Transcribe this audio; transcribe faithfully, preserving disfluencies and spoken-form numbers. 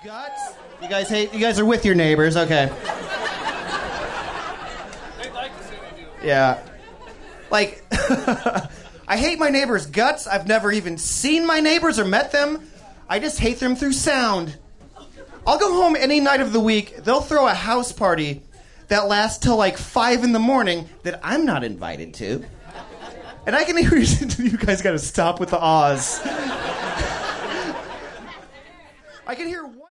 guts? You guys hate, you guys are with your neighbors, okay. They'd like to say they do. Yeah. Like, I hate my neighbors' guts. I've never even seen my neighbors or met them. I just hate them through sound. I'll go home any night of the week. They'll throw a house party that lasts till like five in the morning that I'm not invited to. And I can hear you guys gotta stop with the ahs. I can hear one